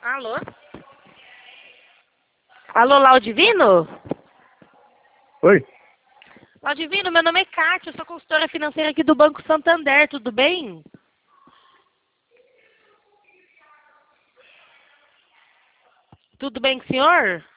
Alô? Alô, Laudivino? Oi? Laudivino, meu nome é Kátia, eu sou consultora financeira aqui do Banco Santander, tudo bem? Tudo bem com o senhor?